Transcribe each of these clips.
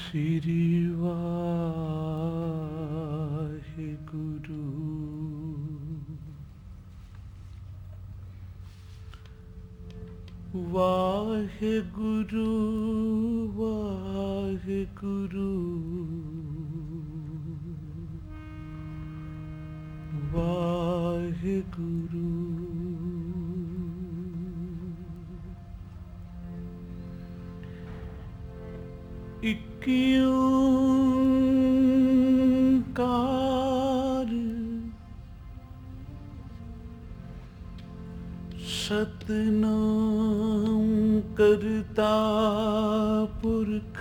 श्री वाहिगुरु। वाहिगुरु वाहिगुरु वाहिगुरु। एक ओंकार सतनाम करता पुरख,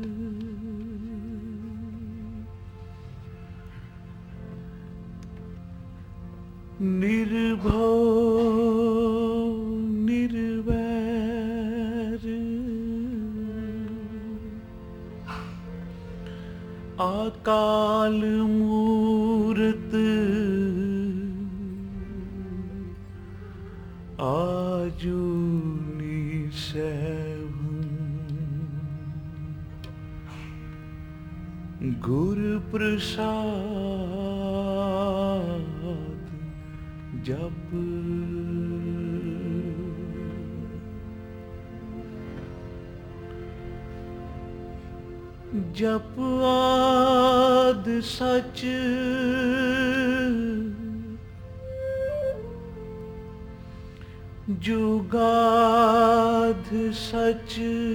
निर्भव निर्वैर, अकाल मूरत आजुनी सैभं। गुरु प्रसाद जप, जप आद सच जुगाद सच,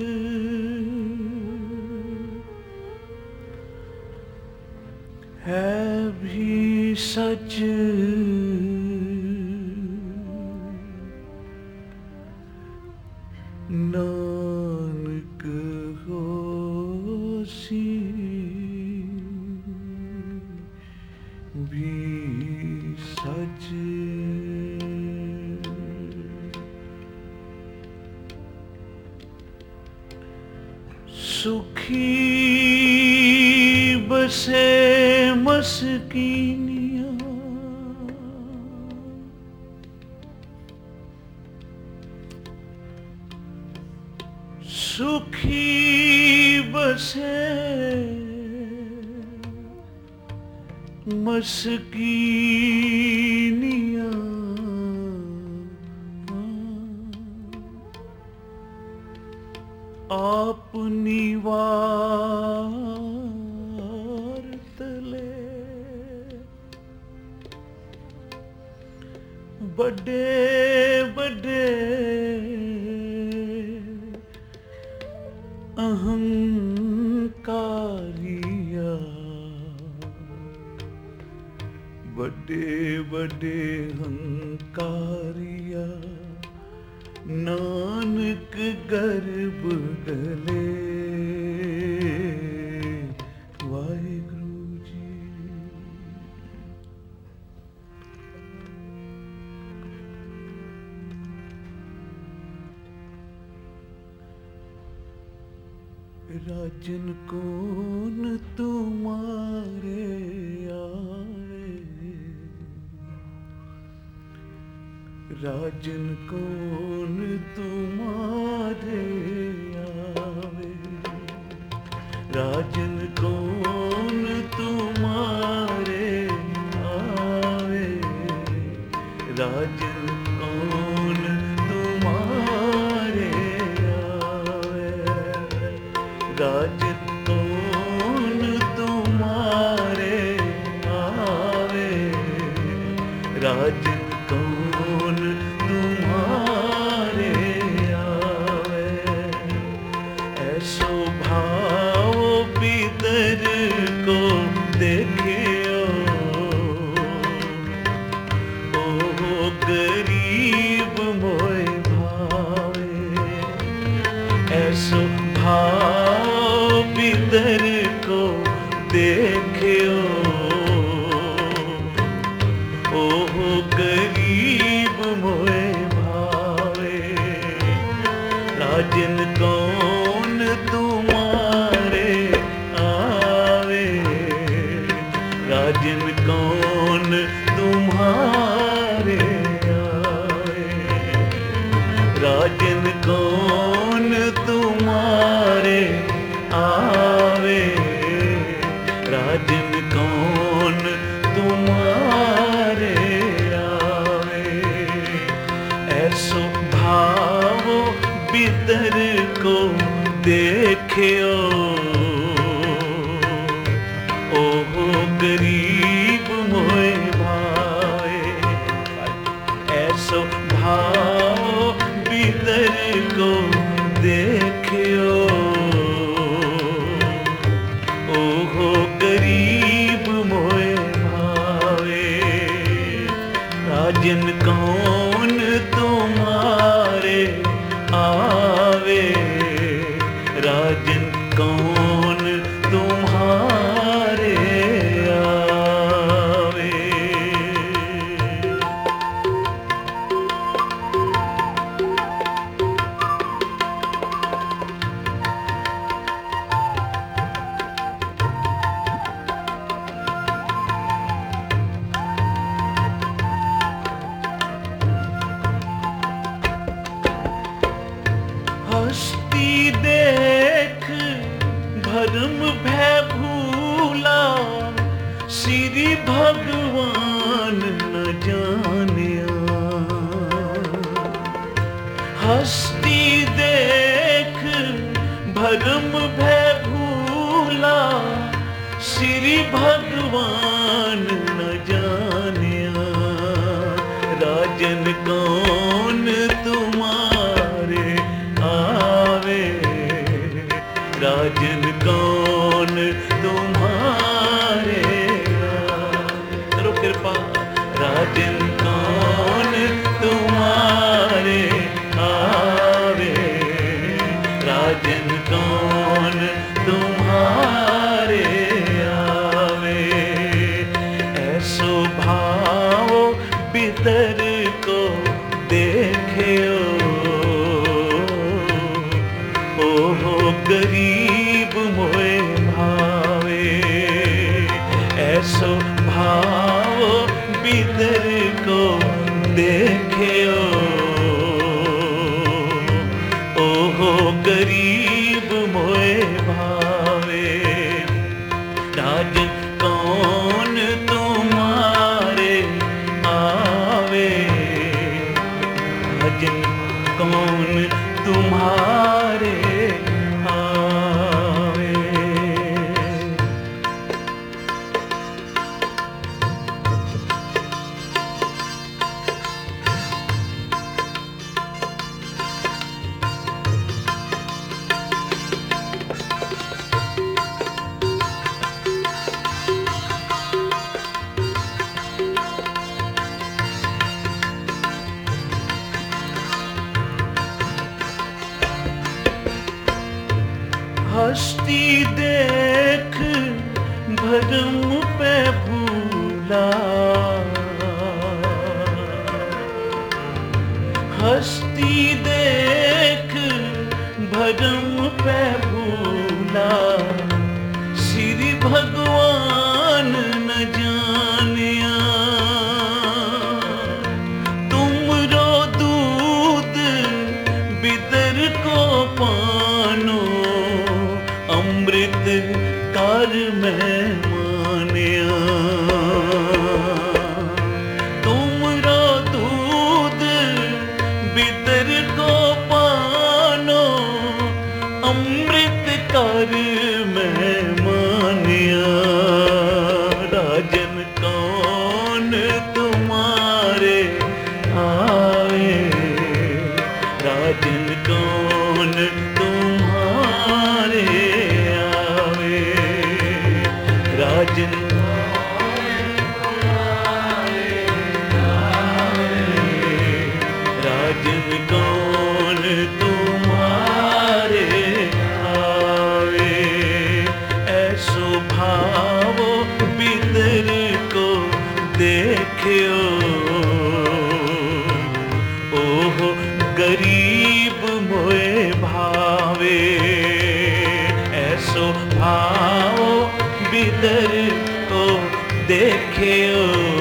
है भी सच नानक होसी भी सच। सुखी बसे मस्कीनिया, सुखी बसे मस्कीनिया, अपनी वार तले बड़े बड़े अहंकारिया, बड़े बड़े अहंकारिया, नानक गर्भ गले। वाहिगुरु जी। राजन कौन तुम्हारे आए, राजन कौन तुम्हारे आवे, राजन कौन तुम्हारे आवे, राजन कौन तुम्हारे आवे, राजन कौन तुम्हारे आवे, राजन कौन तुम्हारे आवे। ऐसो भाव भीतर को देखियो, ओ गरीब मोय भावे। ऐसो भाव भीतर को देखियो, ओ गरीब मोए भावे। राजन कौन तुम्हारे आवे, राजन कौन तुम्हारे आवे, राजन कौन तुम्हारे आवे, देखियो, ओहो गरीब मोए भावे। ऐसो भाव भीतर को देखियो, ओहो गरीब मोए भावे। राजन कौन तुम्हारे आवे, राजन कौन तुम्हारे आवे। हस्ती देख भरम भय भूला, श्री भगवान न जानिया। हस्ती देख भरम भय भूला, श्री भगवान न जानिया। राजन कौन तुम्हारे आवे, राजन कौन तुम्हारे आवे। करो कृपा। राजन कौन तुम्हारे आवे, राजन कौन तुम्हारे आवे। ऐसो भाव भीतर को देखियो, ओहो गरीब मोए भावे। ऐसो भाव भीतर को देखियो, ओहो गरीब मोए भावे। राजन कौन तुम्हारे आवे, राजन कौन तुम्हारे आवे। हस्ती देख भरम पे भूला, हस्ती देख भरम पे भूला, श्री भगवान न जानिया। तुमरो दूध बिदर को पानो, अमृत कर मैं मानिया। तुमरो दूध बिदर को पानो, अमृत कर मैं मानिया। राजन कौन तुम्हारे आए, राजन कौन तुम्हारे आवे। राजन राजन कौन तुम्हारे आवे। ऐसो भाव भीतर को देखियो, ओहो गरीब मोए भावे। ऐसो भाव भीतर को देखियो,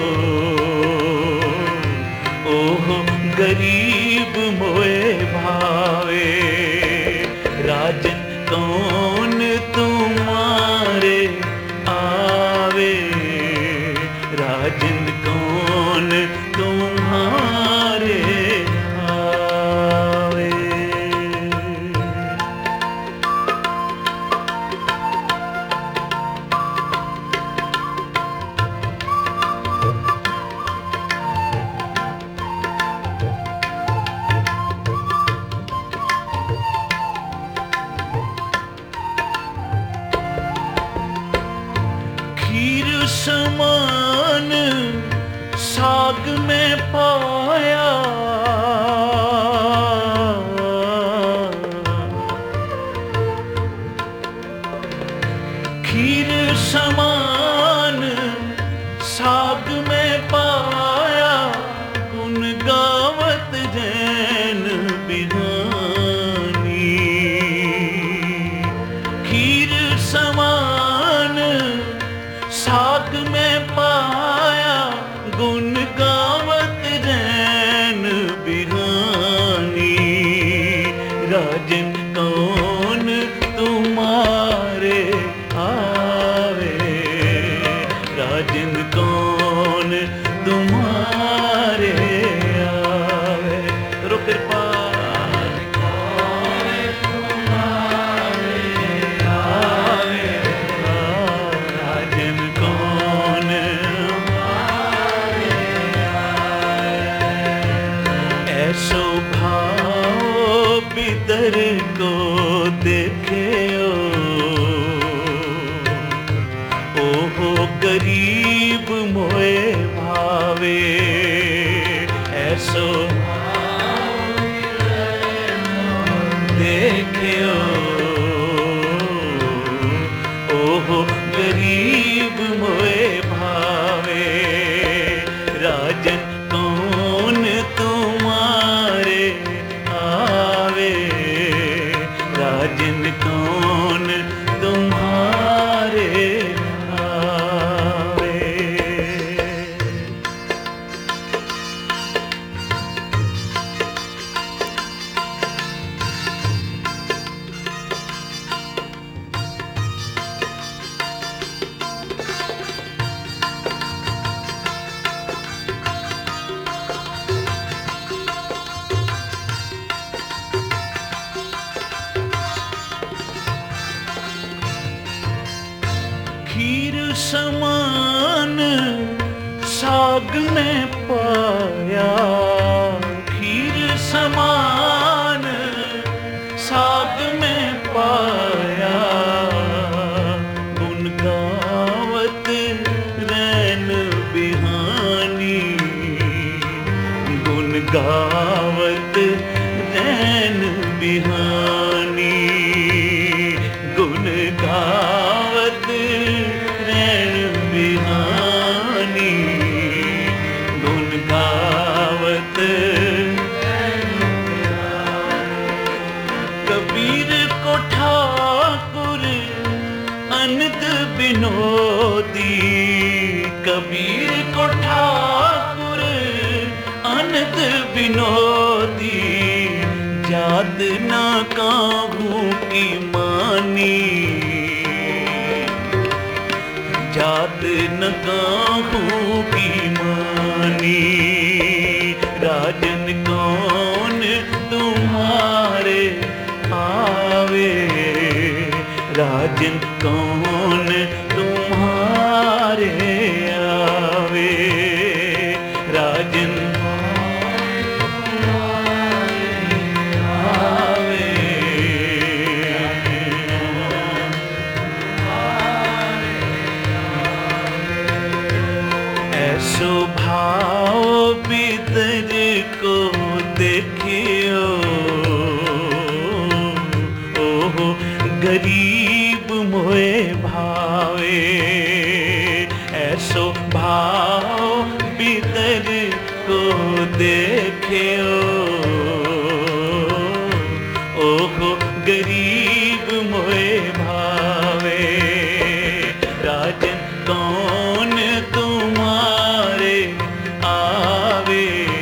ओहो गरीब मोए भावे। राजन कौन तुम्हारे आवे, राजन कौन तुम्हारे आवे। समान साग में पाया, खीर समान साग में पाया, गुन गावत जैन बिहानी। खीर समान साग में पाया, गुन गावत जैन बिहानी। राजन कौन तुम्हारे आवे, राजन कौन तुम्हारे आवे। करो कृपा, राजन कौन ऐसो भाव बिदर को देखे ओहो गरीब मोए भावे। ऐसो देखे ओहो गरीब मोए भावे। राजन कौन तुम्हारे आवे, राजन कौन तुम्हारे आवे। खीर समान साग में पाया, खीर समान साग में पाया, गुन गावत रैन बिहानी। गुन गावत रैन बिहानी, गुन गावत रैन बिहानी, गुन गावत। कबीर को ठाकुर अनंत बिनोदी, कबीर को ठाकुर अनंत बिनोदी। जात ना काहू की मानी, जात न काहू की मानी। राजन कौन तुम्हारे आवे, राजन कौन तुम्हारे आवे। राजन ऐसो भाव बिदर को देखियो ओहो गरीब मोए भावे। ऐसो भाव बिदर को देखियो ओहो गरीब मोए भावे। राजन कौन तुम्हारे आवे,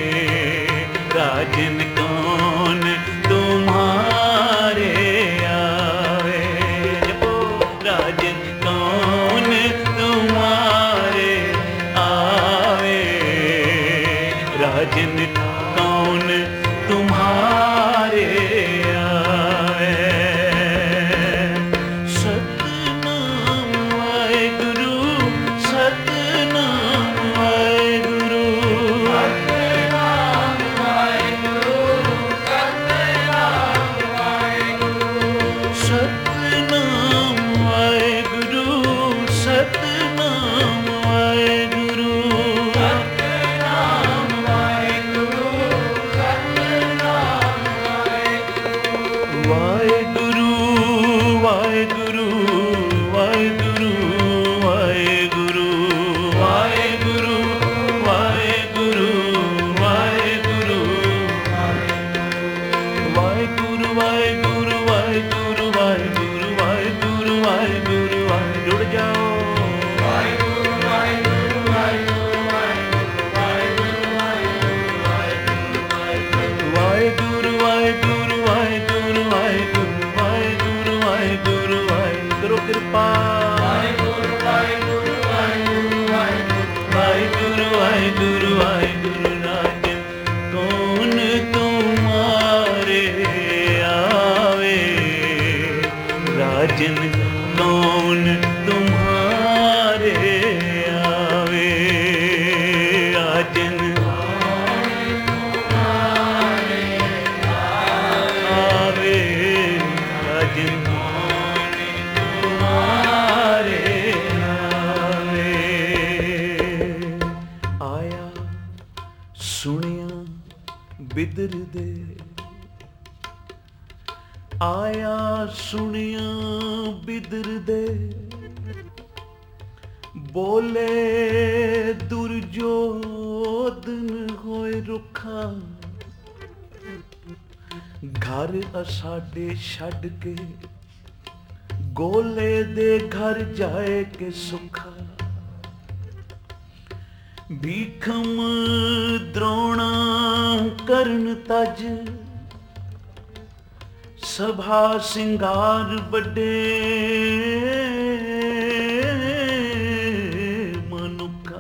राजन कौन तुम्हारे आवे। राजन कौन तुम्हारे आवे, राजन कौन तुम्हारे आवे। सतनाम वाहेगुरु, सतनाम वाहेगुरु, सतनाम वाहेगुरु, सतनाम वाहेगुरु, सतनाम वाहेगुरु, सतनाम कृपा। वाहेगुरु वाहेगुरु वाहेगुरु वाहेगुरु वाहेगुरु वाहेगुरु राजन कौन तुम्हारे आवे, राजन कौन तुम्हारे आवे, राजन आवे, राजन तुम्हारे आवे। आया सुनिया बिदर दे, आया सुनिया बिदर दे, बोले दुर्योधन होए रुखा, घर असाडे छड़ के गोले दे घर जाए के सुखा। भीखम द्रोणा करन तज, सभा सिंगार बड़े मनुका।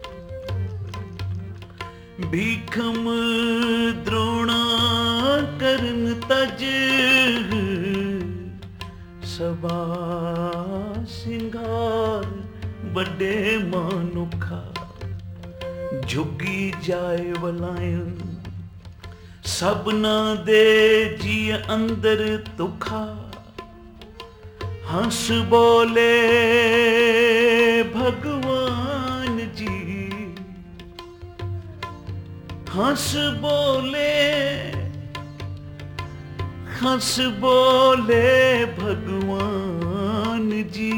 भीखम द्रोणा करन तज, सभा सिंगार बड़े मनुखा। झुगी जाए वलायन सबना दे जी अंदर तुखा। हंस बोले भगवान जी, हंस बोले, हंस बोले भगवान जी।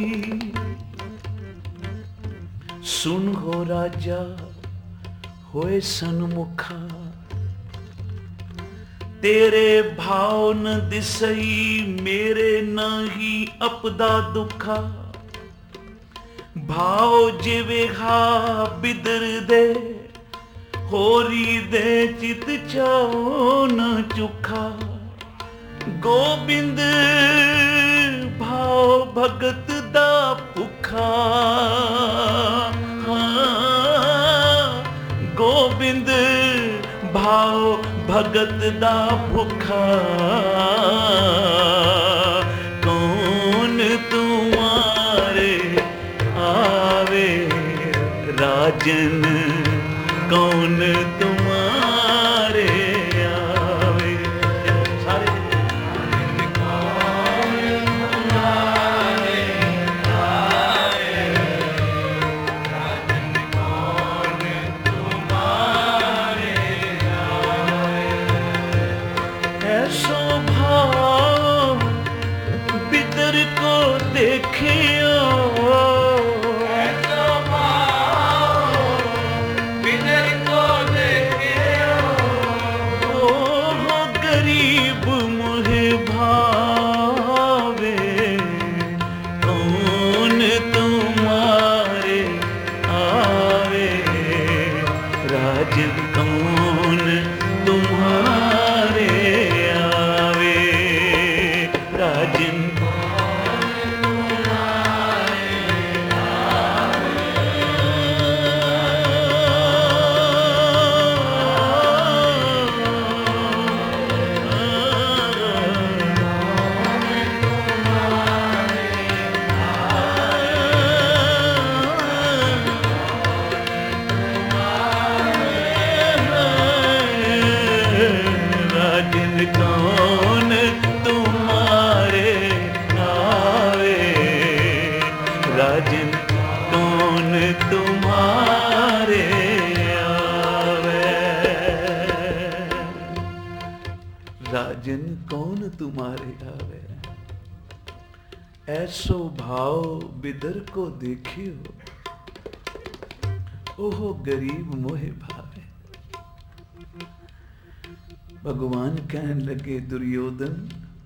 सुन हो राजा होए सन्मुखा, तेरे भाव न दिसई मेरे नाही अपदा दुखा। भाव जिवे हा बिदर दे, होरी दे चित चाओ न चुखा। गोबिंद भाव भगत दा भुखा, गोबिंद भाव भगत दा भुखा। कौन तुम्हारे आवे, राजन कौन तुम्हारे आवे। सारे देखियो, ऐसा भाव बिदर को देखियो। ओ गरीब मुहे भावे, कौन तुम्हारे आवे, राजन कौन तुम्हारे आवे, राजन कौन तुम्हारे आवे, राजन कौन तुम्हारे आवे। राजन कौन तुम्हारे आवे, ऐसो भाव बिदर को देखियो। ओहो गरीब मोहे भावे। भगवान कहन लगे दुर्योधन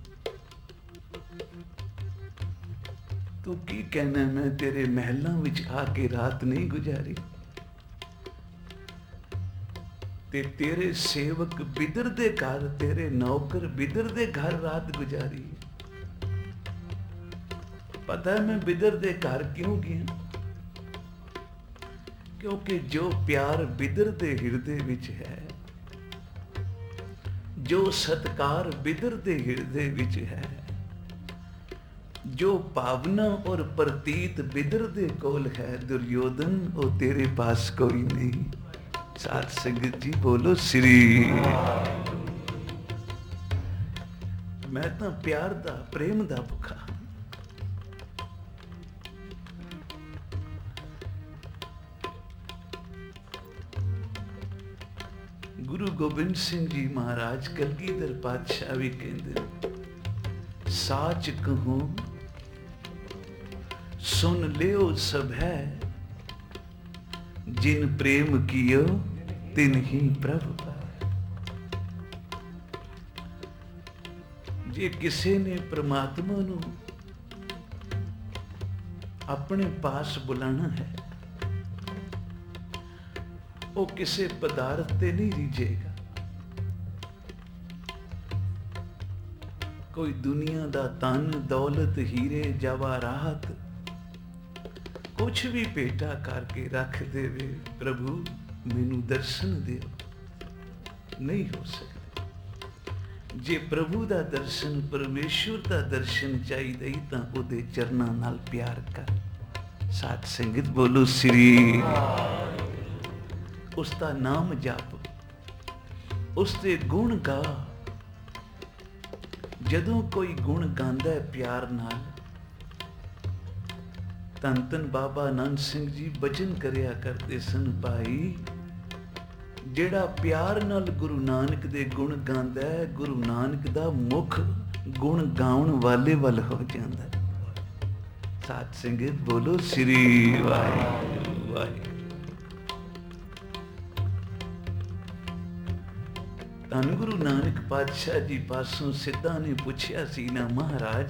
तू की कहना, मैं तेरे महलों विच आके रात नहीं गुजारी, ते तेरे सेवक बिदर दे घर, तेरे नौकर बिदर दे घर रात गुजारी। पता है मैं बिदर दे घर क्यों गया? क्योंकि जो प्यार बिदर दे हिरदे विच है, जो सत्कार बिदर दे हिरदे विच है, जो भावना और प्रतीत बिदर दे कोल है, दुर्योधन वो तेरे पास कोई नहीं। साध संगत जी बोलो श्री। मैं तो प्यार दा प्रेम दा भुखा। गुरु गोबिंद सिंह जी महाराज कलगीधर पातशाह भी कहते, साच कहूं सुन लियो सब है, जिन प्रेम कियो तिन ही प्रभु पाए। जे किसी ने परमात्मा नू अपने पास बुलाना है, वो किसी पदार्थ ते नहीं रिझेगा। कोई दुनिया दा धन दौलत हीरे जवाहरात कुछ भी भेटा करके रख देवे, प्रभु मैनू दर्शन दियो, नहीं हो सकता। जे प्रभु दा दर्शन, परमेश्वर दा दर्शन चाहिए तां उहदे चरनां नाल प्यार कर। साध संगत बोलो श्री। उसका नाम जप, उसके गुण गा। जदों कोई गुण गांदा है प्यार नाल, धन धन बाबा नानक सिंह जी भजन करिया करते सन, भाई जेड़ा प्यार नाल गुरु नानक दे गुण गांदा है, गुरु नानक दा मुख गुण गाउण वाले वल हो जांदा है। साध संगत बोलो श्री वाहिगुरू वाहिगुरू। धन गुरु नानक पातशाह जी पासों सिद्धा ने पूछया सी ना, महाराज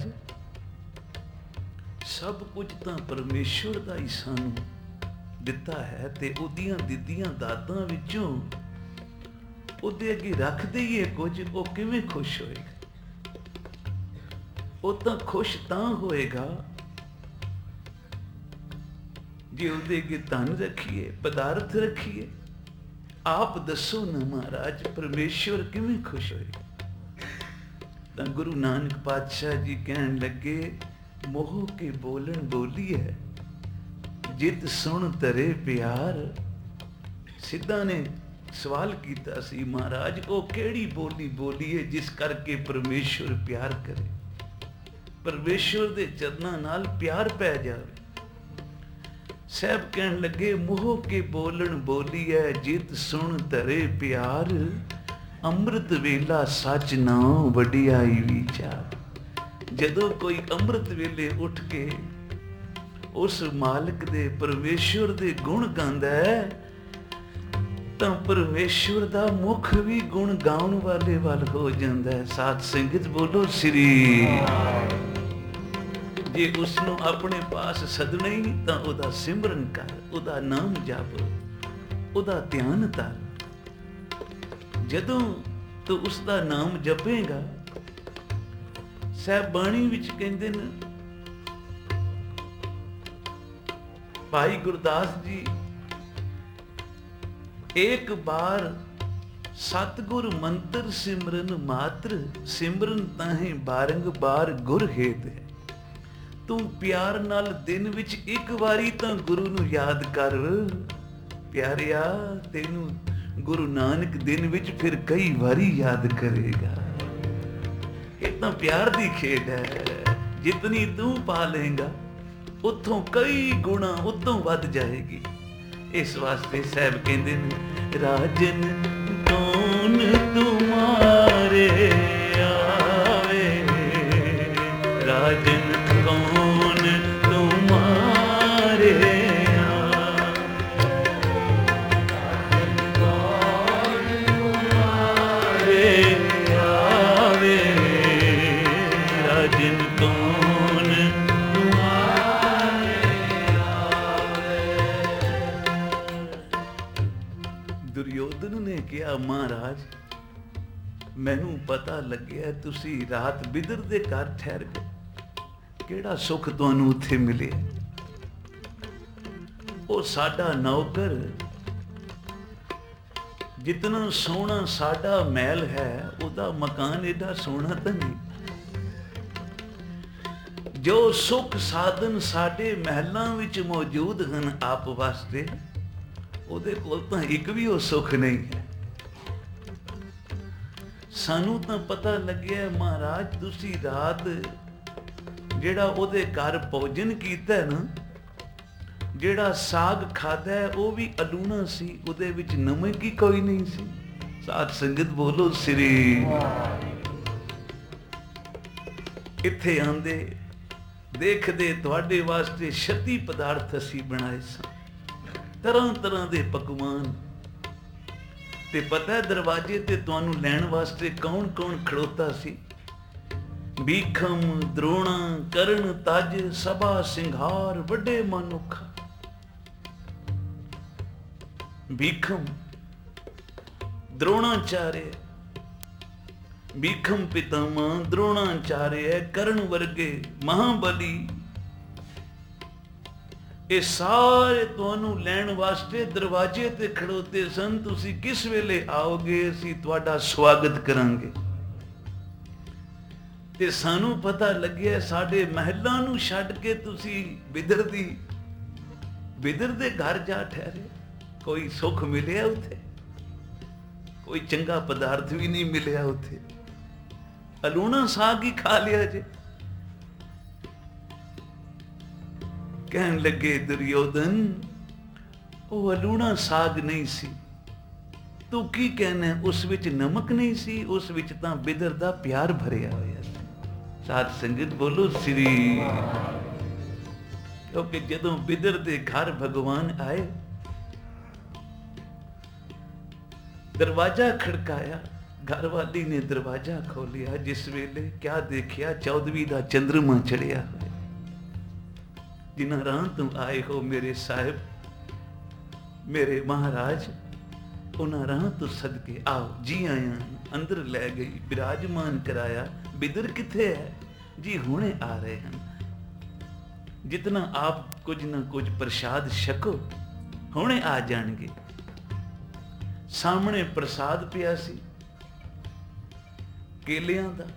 सब कुछ तो परमेश्वर दा ही सानू दिता है, ते उदियां दित्तियां दातां विचों उहदे अगे रख दईए कुछ, वो किवें खुश होएगा? वो तो खुश तां होएगा जे उहदे अगे धन रखिए, पदार्थ रखिए। आप दसो ना महाराज, परमेश्वर किवें खुश होएगा? तां गुरु नानक पातशाह जी कहन लगे, मोह के बोलन बोली है, जित सुन तरे प्यार। सिद्धा ने सवाल किया सी, महाराज वो केड़ी बोली बोली है जिस करके परमेश्वर प्यार करे, परमेश्वर दे चरनां नाल प्यार पै जावे। साहब कहन लगे, मोह के बोलन बोली है, जित सुन तरे प्यार। अमृत वेला सच नाम वडियाई विचार। जदों कोई अमृत वेले उठ के उस मालिक दे परमेश्वर दे गुण गांदा है, तां परमेश्वर दा मुख भी गुण गाउण वाले वल हो जांदा है। साध संगत बोलो श्री। जे उसनू अपने पास सदना ही तां उहदा सिमरन कर, उहदा नाम जप, उहदा ध्यान धर। जदों तू उसदा नाम जपेगा, साहब बाणी विच कहंदे ने, भाई गुरदास जी, एक बार सतगुर मंत्र सिमरन मात्र, सिमरन ताहे बारंबार गुर हेत है। तू प्यार नाल दिन विच एक वारी तां गुरु नू याद कर। प्यारिया, तेनू गुरु नानक दिन विच फिर कई वारी याद करेगा। इतना प्यार दी खेड है, जितनी तू पा लेगा उतों कई गुणा उतों वध जाएगी। इस वास्ते साहब कहते हैं, राजन कौन तुम्हारे आवे, राजन कौन तुम्हारे आवे, राजन कौन तुम्हारे आवे। दुर्योधन ने कहा, महाराज मैनू पता लग्या तुसी रात बिदर दे घर ठहर गए, ਕਿਹੜਾ ਸੁੱਖ ਤੁਹਾਨੂੰ ਉੱਥੇ ਮਿਲਿਆ? ਉਹ ਸਾਡਾ ਨੌਕਰ ਜਿਤਨਾ ਸੋਹਣਾ ਸਾਡਾ ਮਹਿਲ ਹੈ, ਉਹਦਾ ਮਕਾਨ ਏਡਾ ਸੋਹਣਾ ਤਾਂ ਨਹੀਂ। ਜੋ ਸੁੱਖ ਸਾਧਨ ਸਾਡੇ ਮਹਿਲਾਂ ਵਿੱਚ ਮੌਜੂਦ ਹਨ ਆਪ ਵਾਸਤੇ, ਉਹਦੇ ਕੋਲ ਤਾਂ ਇੱਕ ਵੀ ਉਹ ਸੁੱਖ ਨਹੀਂ ਹੈ। ਸਾਨੂੰ ਤਾਂ ਪਤਾ ਲੱਗਿਆ ਮਹਾਰਾਜ ਤੁਸੀਂ ਰਾਤ ਜਿਹੜਾ ਉਹਦੇ ਘਰ ਭੋਜਨ ਕੀਤਾ ਨਾ, ਜਿਹੜਾ ਸਾਗ ਖਾਦਾ ਉਹ ਵੀ ਅਲੂਣਾ ਸੀ, ਉਹਦੇ ਵਿੱਚ ਨਮਕ ਹੀ ਕੋਈ ਨਹੀਂ ਸੀ। ਸਾਧ ਸੰਗਤ ਬੋਲੋ ਸ੍ਰੀ। ਇੱਥੇ ਆਂਦੇ ਦੇਖਦੇ ਤੁਹਾਡੇ ਵਾਸਤੇ 36 ਪਦਾਰਥ ਅਸੀਂ ਬਣਾਏ ਸਨ, ਤਰ੍ਹਾਂ ਤਰ੍ਹਾਂ ਦੇ ਪਕਵਾਨ। ਤੇ ਪਤਾ ਦਰਵਾਜ਼ੇ ਤੇ ਤੁਹਾਨੂੰ ਲੈਣ ਵਾਸਤੇ ਕੌਣ ਕੌਣ ਖੜੋਤਾ ਸੀ? ਭੀਖਮ, ਦ੍ਰੋਣਾ, ਕਰਨ, ਤਜ, ਸਭਾ, ਸਿੰਘਾਰ, ਵੱਡੇ ਮਨੁੱਖ। ਭੀਖਮ ਦ੍ਰੋਣਾਚਾਰਿਆ, ਭੀਖਮ ਪਿਤਾਮਾ, ਦ੍ਰੋਣਾਚਾਰਿਆ, ਕਰਨ ਵਰਗੇ ਮਹਾਬਲੀ, ਇਹ ਸਾਰੇ ਤੁਹਾਨੂੰ ਲੈਣ ਵਾਸਤੇ ਦਰਵਾਜ਼ੇ ਤੇ ਖੜੋਤੇ ਸਨ। ਤੁਸੀਂ ਕਿਸ ਵੇਲੇ ਆਓਗੇ, ਅਸੀਂ ਤੁਹਾਡਾ ਸਵਾਗਤ ਕਰਾਂਗੇ। ਤੇ ਸਾਨੂੰ ਪਤਾ ਲੱਗਿਆ ਸਾਡੇ ਮਹਿਲਾਂ ਨੂੰ ਛੱਡ ਕੇ ਤੁਸੀਂ ਬਿਦਰ ਦੇ ਘਰ ਜਾ ਠਹਿਰੇ। ਕੋਈ ਸੁੱਖ ਮਿਲਿਆ ਉੱਥੇ? ਕੋਈ ਚੰਗਾ ਪਦਾਰਥ ਵੀ ਨਹੀਂ ਮਿਲਿਆ ਉੱਥੇ। ਅਲੂਣਾ ਸਾਗ ਹੀ ਖਾ ਲਿਆ ਜੇ। ਕਹਿਣ ਲੱਗੇ ਦੁਰਯੋਧਨ, ਉਹ ਅਲੂਣਾ ਸਾਗ ਨਹੀਂ ਸੀ। ਤੂੰ ਕੀ ਕਹਿਣਾ? ਉਸ ਵਿੱਚ ਨਮਕ ਨਹੀਂ ਸੀ, ਉਸ ਵਿੱਚ ਤਾਂ ਬਿਦਰ ਦਾ ਪਿਆਰ ਭਰਿਆ ਹੋਇਆ ਸੀ। ਸਾਧ ਸੰਗਤ ਬੋਲੋ ਸ੍ਰੀ। ਕਿਉਂਕਿ ਜਦੋਂ ਬਿਦਰ ਦੇ ਘਰ ਭਗਵਾਨ ਆਏ, ਦਰਵਾਜ਼ਾ ਖੜਕਾਇਆ, ਘਰ ਵਾਲੀ ਨੇ ਦਰਵਾਜ਼ਾ ਖੋਲਿਆ। ਜਿਸ ਵੇਲੇ ਕਿਆ ਦੇਖਿਆ, 14ਵੀਂ ਦਾ ਚੰਦਰਮਾ ਚੜਿਆ ਹੋਇਆ। ਜਿਨ੍ਹਾਂ ਰਾਹ ਤੋਂ ਆਏ ਹੋ ਮੇਰੇ ਸਾਹਿਬ, ਮੇਰੇ ਮਹਾਰਾਜ, ਉਹਨਾਂ ਰਾਹ ਤੋਂ ਸਦਕੇ ਆਓ, ਜੀ ਆਇਆਂ। ਅੰਦਰ ਲੈ ਗਈ, ਬਿਰਾਜਮਾਨ ਕਰਾਇਆ। ਬਿਦਰ ਕਿੱਥੇ ਹੈ? ਜੀ ਹੁਣੇ ਆ ਰਹੇ ਹਨ। ਜਿਤਨਾ ਆਪ ਕੁਝ ਨਾ ਕੁਝ ਪ੍ਰਸ਼ਾਦ ਛਕੋ, ਹੁਣੇ ਆ ਜਾਣਗੇ। ਸਾਹਮਣੇ ਪ੍ਰਸਾਦ ਪਿਆ ਸੀ ਕੇਲਿਆਂ ਦਾ।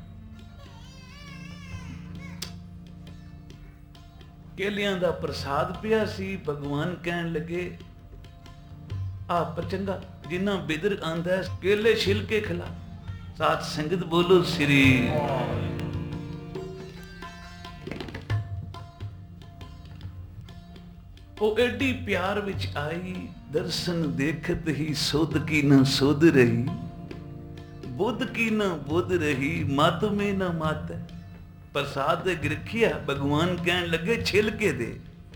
ਕੇਲਿਆਂ ਦਾ ਪ੍ਰਸਾਦ ਪਿਆ ਸੀ। ਭਗਵਾਨ ਕਹਿਣ ਲੱਗੇ, ਆਪ ਚੰਗਾ ਜਿੰਨਾ ਬਿਦਰ ਆਂਦਾ ਕੇਲੇ ਛਿਲ ਕੇ ਖਿਲਾ। ਸਾਧ ਸੰਗਤ ਬੋਲੋ ਸ੍ਰੀ। ਉਹ ਐਡੀ ਪਿਆਰ ਵਿੱਚ ਆਈ, ਦਰਸ਼ਨ ਦੇਖਤ ਹੀ ਸੁਧ ਕੀ ਨਾ ਸੁਧ ਰਹੀ, ਬੁੱਧ ਕੀ ਨਾ ਬੁੱਧ ਰਹੀ, ਮਤ ਮੇ ਨਾ ਮਤ। ਪ੍ਰਸਾਦ ਦੇ ਰੱਖਿਆ, ਭਗਵਾਨ ਕਹਿਣ ਲੱਗੇ ਛਿਲ ਕੇ ਦੇ।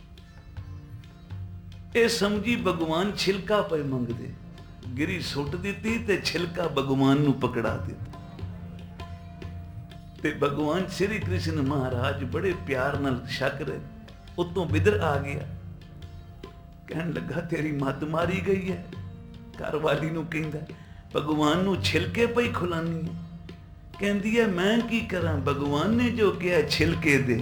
ਇਹ ਸਮਝੀ ਭਗਵਾਨ ਛਿਲਕਾ ਪਏ ਮੰਗਦੇ। ਗਿਰੀ ਸੁੱਟ ਦਿੱਤੀ ਤੇ ਛਿਲਕਾ ਭਗਵਾਨ ਨੂੰ ਪਕੜਾ ਦਿੱਤਾ। ਤੇ ਭਗਵਾਨ ਸ਼੍ਰੀ ਕ੍ਰਿਸ਼ਨ ਮਹਾਰਾਜ ਬੜੇ ਪਿਆਰ ਨਾਲ ਛਕ ਰਹੇ। ਉਤੋਂ ਬਿਦਰ ਆ ਗਿਆ, ਕਹਿਣ ਲੱਗਾ ਤੇਰੀ ਮੱਤ ਮਾਰੀ ਗਈ ਹੈ। ਘਰ ਵਾਲੀ ਨੂੰ ਕਹਿੰਦਾ, ਭਗਵਾਨ ਨੂੰ ਛਿਲਕੇ ਪਈ ਖੁਲਾਨੀ ਹੈ। ਕਹਿੰਦੀ ਹੈ ਮੈਂ ਕੀ ਕਰਾਂ, ਭਗਵਾਨ ਨੇ ਜੋ ਕਿਹਾ ਛਿਲਕੇ ਦੇ।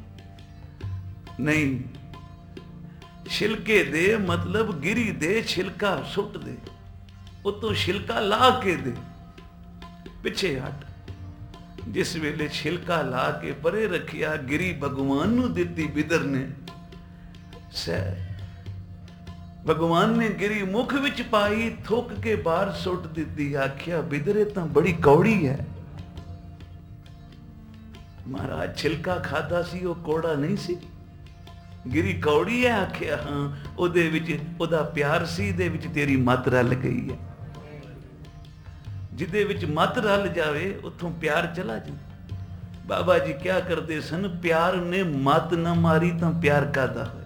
ਨਹੀਂ, ਛਿਲਕੇ ਦੇ ਮਤਲਬ ਗਿਰੀ ਦੇ, ਛਿਲਕਾ ਸੁੱਟ ਦੇ, ਉਤੋਂ ਛਿਲਕਾ ਲਾ ਕੇ ਦੇ, ਪਿੱਛੇ ਹਟ। ਜਿਸ ਵੇਲੇ ਛਿਲਕਾ ਲਾ ਕੇ ਪਰੇ ਰੱਖਿਆ, ਗਿਰੀ ਭਗਵਾਨ ਨੂੰ ਦਿੱਤੀ ਬਿਦਰ ਨੇ। ਭਗਵਾਨ ਨੇ ਗਿਰੀ ਮੁਖ ਵਿੱਚ ਪਾਈ, ਥੁੱਕ ਕੇ ਬਾਹਰ ਸੁੱਟ ਦਿੱਤੀ। ਆਖਿਆ ਬਿਦਰੇ ਤਾਂ ਬੜੀ ਕੌੜੀ ਹੈ। ਮਹਾਰਾਜ ਛਿਲਕਾ ਖਾਦਾ ਸੀ, ਉਹ ਕੌੜਾ ਨਹੀਂ ਸੀ। ਗਿਰੀ ਕੌੜੀ ਹੈ? ਆਖਿਆ ਹਾਂ, ਉਹਦੇ ਵਿੱਚ ਉਹਦਾ ਪਿਆਰ ਸੀ, ਇਹਦੇ ਵਿੱਚ ਤੇਰੀ ਮੱਤ ਰਲ ਗਈ ਹੈ। ਜਿਹਦੇ ਵਿੱਚ ਮੱਤ ਰਲ ਜਾਵੇ ਉੱਥੋਂ ਪਿਆਰ ਚਲਾ ਜਾਵੇ। ਬਾਬਾ ਜੀ ਕਿਆ ਕਰਦੇ ਸਨ, ਪਿਆਰ ਨੇ ਮੱਤ ਨਾ ਮਾਰੀ ਤਾਂ ਪਿਆਰ ਕਾਹਦਾ ਹੋਇਆ।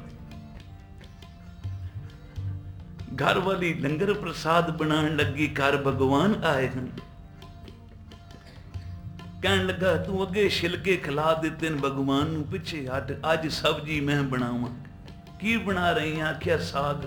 ਘਰ ਵਾਲੀ ਲੰਗਰ ਪ੍ਰਸਾਦ ਬਣਾਉਣ ਲੱਗੀ, ਘਰ ਭਗਵਾਨ ਆਏ ਹਨ। ਕਹਿਣ ਲੱਗਾ ਤੂੰ ਅੱਗੇ ਛਿਲਕੇ ਖਿਲਾ ਦਿੱਤੇ ਨੇ ਭਗਵਾਨ ਨੂੰ, ਪਿੱਛੇ ਹਟ, ਅੱਜ ਸਬਜ਼ੀ ਮੈਂ ਬਣਾਵਾਂ। ਕੀ ਬਣਾ ਰਹੀ? ਆਖਿਆ ਸਾਗ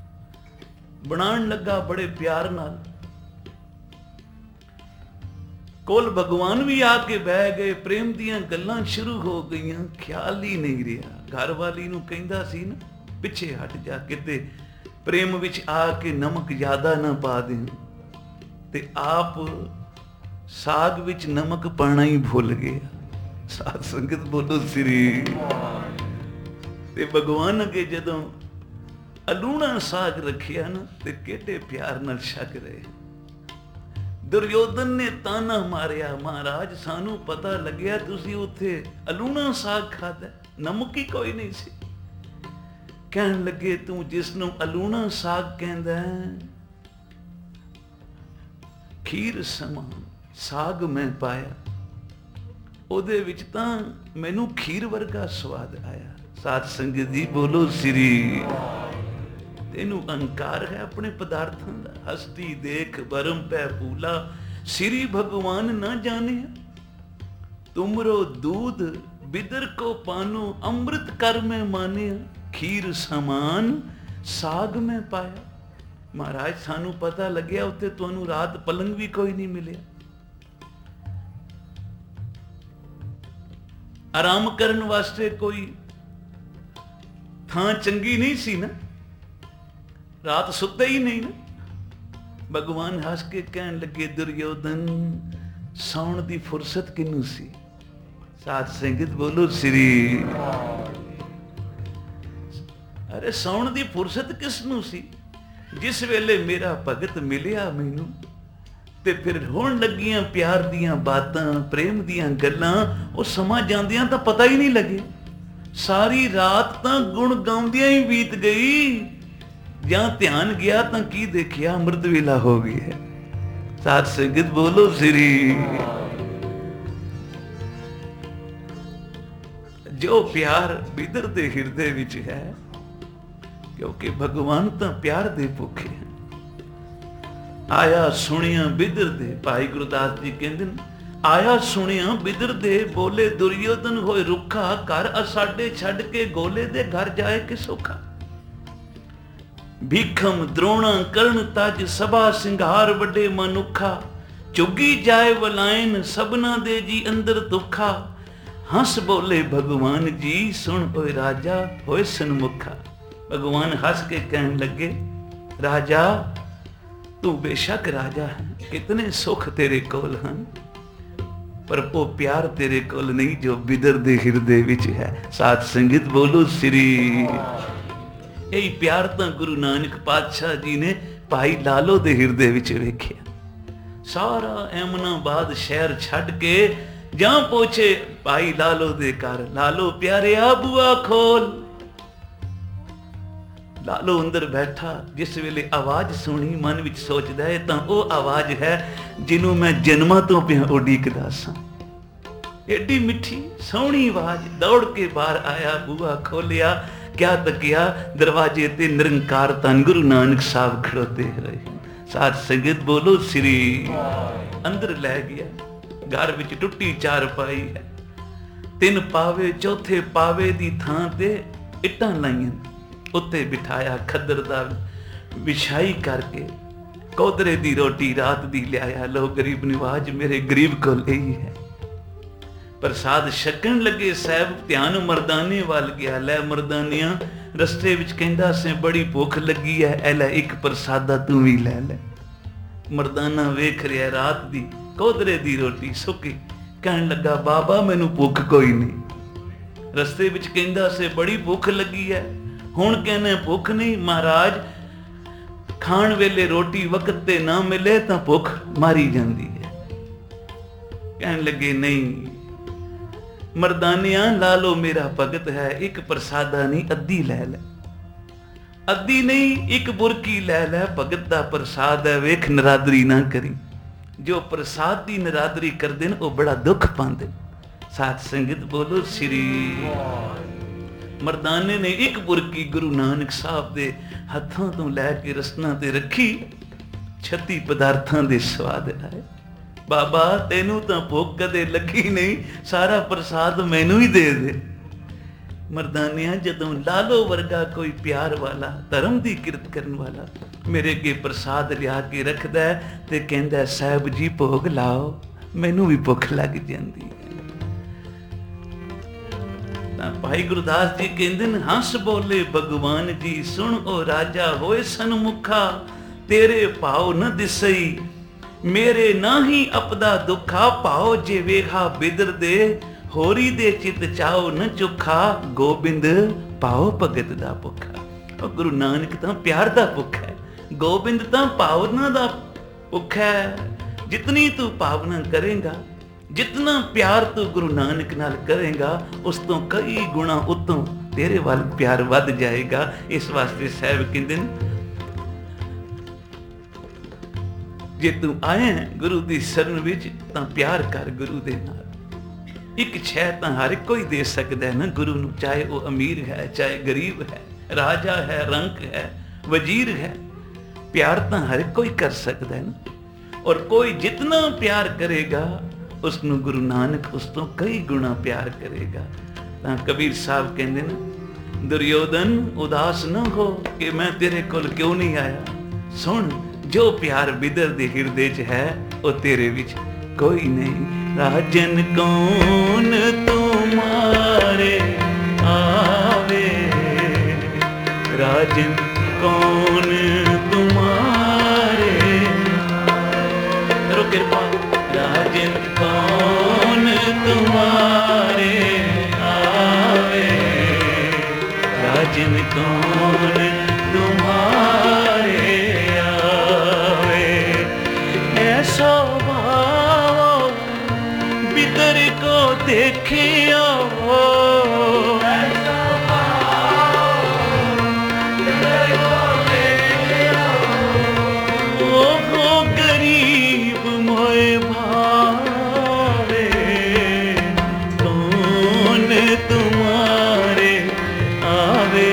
ਬਣਾਉਣ ਲੱਗਾ ਬੜੇ ਪਿਆਰ ਨਾਲ। ਕੋਲ ਭਗਵਾਨ ਵੀ ਆ ਕੇ ਬਹਿ ਗਏ, ਪ੍ਰੇਮ ਦੀਆਂ ਗੱਲਾਂ ਸ਼ੁਰੂ ਹੋ ਗਈਆਂ। ਖਿਆਲ ਹੀ ਨਹੀਂ ਰਿਹਾ, ਘਰ ਵਾਲੀ ਨੂੰ ਕਹਿੰਦਾ ਸੀ ਨਾ ਪਿੱਛੇ ਹਟ ਜਾ, ਕਿਤੇ ਪ੍ਰੇਮ ਵਿੱਚ ਆ ਕੇ ਨਮਕ ਜ਼ਿਆਦਾ ਨਾ ਪਾ ਦੇ, ਤੇ ਆਪ ਸਾਗ ਵਿੱਚ ਨਮਕ ਪਾਣਾ ਹੀ ਭੁੱਲ ਗਿਆ। ਸਾਧ ਸੰਗਤ ਬੋਲੋ ਸ੍ਰੀ। ਤੇ ਭਗਵਾਨ ਅੱਗੇ ਜਦੋਂ ਅਲੂਣਾ ਸਾਗ ਰੱਖਿਆ ਨਾ, ਤੇ ਕਿਹੜੇ ਪਿਆਰ ਨਾਲ ਛਕ ਰਹੇ। ਦੁਰਯੋਧਨ ਨੇ ਤਾਨਾ ਮਾਰਿਆ, ਮਹਾਰਾਜ ਸਾਨੂੰ ਪਤਾ ਲੱਗਿਆ ਤੁਸੀਂ ਉੱਥੇ ਅਲੂਣਾ ਸਾਗ ਖਾਧਾ, ਨਮਕ ਹੀ ਕੋਈ ਨਹੀਂ ਸੀ। ਕਹਿਣ ਲੱਗੇ ਤੂੰ ਜਿਸ ਨੂੰ ਅਲੂਣਾ ਸਾਗ ਕਹਿੰਦਾ, ਖੀਰ ਸਮਾਨ ਸਾਗ ਮੈਂ ਪਾਇਆ, ਉਹਦੇ ਵਿੱਚ ਤਾਂ ਮੈਨੂੰ ਖੀਰ ਵਰਗਾ ਸਵਾਦ ਆਇਆ। ਸਾਧ ਸੰਗਤ ਜੀ ਬੋਲੋ ਸ੍ਰੀ। ਤੈਨੂੰ ਅਹੰਕਾਰ ਹੈ ਆਪਣੇ ਪਦਾਰਥਾਂ ਦਾ। ਹਸਤੀ ਦੇਖ ਬਰਮ ਪੈ ਪੂਲਾ, ਸ੍ਰੀ ਭਗਵਾਨ ਨਾ ਜਾਣਿਆ। ਤੁਮਰੋ दूध बिदर को पानो, अमृत कर में मानिया, खीर समान साग में पाया। महाराज सानू पता लग्या उत्ते तुहानू रात पलंग भी कोई नहीं मिलिया, आराम करन वास्ते कोई थां चंगी नहीं सी ना, रात सुते ही नहीं ना। भगवान हस के कहन लगे दुर्योधन सौण दी फुरसत किनू सी। साध संगत बोलो श्री। अरे सौण दी फुरसत किसनू सी? जिस वेले मेरा भगत मिलिया मैनू, ते फिर होण लगियां प्यार दियां बातां, प्रेम दियां गल्लां, वो समा जांदियां तां पता ही नहीं लगे। सारी रात तां गुण गाउंदियां ही बीत गई, जहां ध्यान गया तां की देखिया अमृत वेला हो गया। साध संगत बोलो श्री। जो प्यार बिदर दे हिरदे विच है, क्योंकि भगवान तां प्यार दे भुखे हैं। आया सुनिया बिदर दे, भाई गुरदास जी कहंदे आया सुनिया बिदर दे, बोले दुर्योधन होए रुखा, घर असाडे छड़ के गोले दे घर जाए कि सुखा। भीखम द्रोणा कर्ण तज, सभा सिंगार वड्डे मनुखा, चुगी जाए वलायन सबना दे जी अंदर दुखा। हंस बोले भगवान जी, सुन ओए राजा होए सन्मुखा। भगवान हंस के कहने लगे राजा तू बेशक राजा है, कितने सुख तेरे कोल हैं, पर वो प्यार तेरे कोल नहीं जो बिदर दे हिरदे विच है। साध संगत बोलो श्री। यही प्यार तो गुरु नानक पातशाह जी ने भाई लालो दे हिरदे विच वेखिया। सारा एमनाबाद शहर छड़ के जहां पहुंचे भाई लालो दे घर, लालो प्यारिया बुआ खोल। लालो अंदर बैठा, जिस वेले आवाज सुनी मन विच सोचदा है तां ओह आवाज है जिन्हों मैं जन्मां तो पिया उडीकदा सां। एडी मिठी सोहनी आवाज, दौड़ के बाहर आया, बुआ खोलिया, क्या तकिया, दरवाजे ते निरंकार धन गुरु नानक साहब खड़ोते रहे। साध संगत बोलो श्री। अंदर लै गया, घर विच टुट्टी चारपाई है, 3 पावे, चौथे पावे दी थां ते इट्टां लाइयां, उत्ते बिठाया खद्दर दा विछाई करके, कोदरे दी रोटी रात दी लियाया, लो गरीब निवाज मेरे गरीब को यही है। प्रसाद छकन लगे साहब, ध्यान मरदाने वाल गया। लै मरदानिया, रस्ते विच कहंदा से बड़ी भुख लगी है, ए लै एक प्रसादा तू भी लै लै। मरदाना वेख रिया रात दी कोदरे दी रोटी सुकी, कहन लगा बाबा मैनू भुख कोई नहीं। रस्ते विच कहंदा से बड़ी भुख लगी है, हुण कहने भुख नहीं। महाराज खाण वेले रोटी वक्त ते ना मिले तां भुख मारी जांदी है। कहन लगे नहीं मरदानिया, ला लो मेरा भगत है, एक प्रसादा नहीं अद्धी लै लै। अद्धी नहीं एक बुरकी लै लै, भगत दा प्रसाद है, वेख नरादरी ना करी। जो प्रसाद की नरादरी करते हैं वो बड़ा दुख पाते। साध संगत बोलो श्री। मरदाने ने एक बुरकी गुरु नानक साहब दे हथों तो लैके रसना ते रखी, 36 पदार्थों के स्वाद आए। बाबा तेनू तो भुख कदे लगी नहीं, सारा प्रसाद मैनू ही दे दे। मरदानिया जदों लालो वर्गा कोई प्यार वाला धर्म की किरत करन वाला मेरे अगे प्रसाद लिया के रखदा है ते कहंदा साहब जी भोग लाओ। मैनू भी भुख लग जाती है। भाई गुरदास जी कहते हैं, हंस बोले भगवान जी, सुन ओ राजा होए सनमुखा, तेरे भाव न दिसई, मेरे नाही अपदा दुखा, भाव जे वेखा बिदर दे, होरी दे चित चाओ न चुखा, गोबिंद भाव भगत दा भुखा। और गुरु नानक तां प्यार दा भुखा है, गोबिंद तां भावना दा भुखा है। जितनी तू भावना करेगा, जितना प्यार तू गुरु नानक नाल करेगा, उस तो कई गुणा उतों तेरे वाल प्यार वध जाएगा। इस वास्ते साहब कहते हैं, जे तू आए गुरु दी शरण विच तां प्यार कर गुरु दे नाल। एक शै तां हर कोई दे सकदा है ना गुरु नूं, चाहे वो अमीर है, चाहे गरीब है, राजा है, रंक है, वजीर है। प्यार तां हर कोई कर सकदा है ना। और कोई जितना प्यार करेगा उसनूं गुरु नानक उस तो कई गुणा प्यार करेगा। तां कबीर साहब कहते ना, दुर्योधन उदास न हो कि मैं तेरे कोल क्यों नहीं आया। सुन, जो प्यार बिदर दे हिरदे च है वो तेरे विच कोई नहीं। राजन कौन तुम्हारे आवे, राजन कौन तुम्हारे, करो कृपा। राजन कौन तुम्हारे आवे, राजन कौन तुम्हारे आवे, ऐसा भाव बिदर को देखियो, ऐसा भाव बिदर को देखियो, ओ गरीब मोए भावे, कौन तुम्हारे आवे,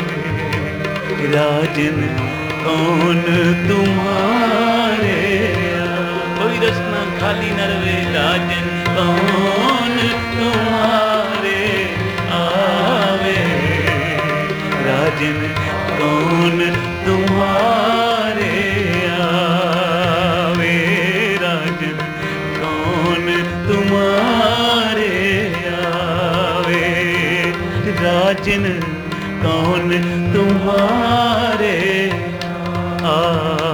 राजन कौन तुम्हारे आवे। कोई रस्ना खाली न रहे, राजन कौन तुम्हारे आवे, राजन कौन तुम्हारे आवे, राजन कौन तुम्हारे आवे, राजन कौन तुम्हारे आवे।